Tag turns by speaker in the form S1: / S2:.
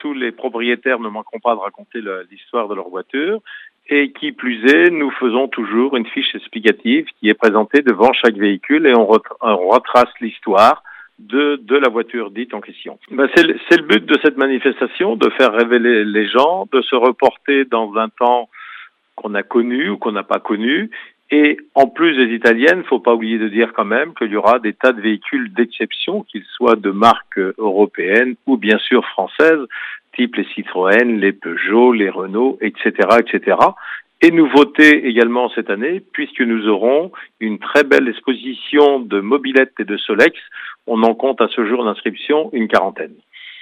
S1: tous les propriétaires ne manqueront pas de raconter l'histoire de leur voiture. Et qui plus est, nous faisons toujours une fiche explicative qui est présentée devant chaque véhicule et on retrace l'histoire de la voiture dite en question. C'est le but de cette manifestation, de faire révéler les gens, de se reporter dans un temps qu'on a connu ou qu'on n'a pas connu. Et en plus des italiennes, il ne faut pas oublier de dire quand même qu'il y aura des tas de véhicules d'exception, qu'ils soient de marque européenne ou bien sûr française, type les Citroën, les Peugeot, les Renault, etc., etc. Et nouveauté également cette année, puisque nous aurons une très belle exposition de mobylettes et de Solex. On en compte à ce jour d'inscription une 40aine.